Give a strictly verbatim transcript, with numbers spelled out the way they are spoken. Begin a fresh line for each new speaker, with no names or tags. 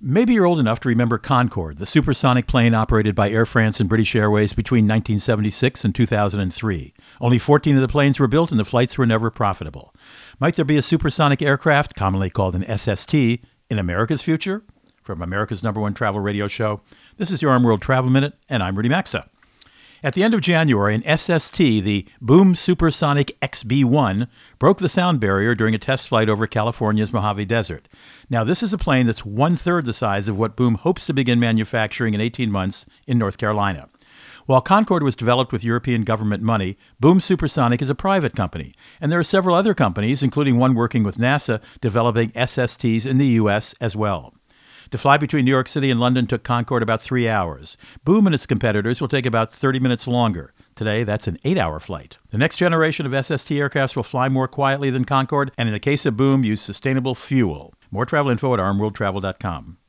Maybe you're old enough to remember Concorde, the supersonic plane operated by Air France and British Airways between nineteen seventy-six and two thousand three. Only fourteen of the planes were built and the flights were never profitable. Might there be a supersonic aircraft, commonly called an S S T, in America's future? From America's number one travel radio show, this is your Arm World Travel Minute, and I'm Rudy Maxa. At the end of January, an S S T, the Boom Supersonic X B one, broke the sound barrier during a test flight over California's Mojave Desert. Now, this is a plane that's one-third the size of what Boom hopes to begin manufacturing in eighteen months in North Carolina. While Concorde was developed with European government money, Boom Supersonic is a private company, and there are several other companies, including one working with NASA, developing S S Ts in the U S as well. To fly between New York City and London took Concorde about three hours. Boom and its competitors will take about thirty minutes longer. Today, that's an eight-hour flight. The next generation of S S T aircrafts will fly more quietly than Concorde, and in the case of Boom, use sustainable fuel. More travel info at arm world travel dot com.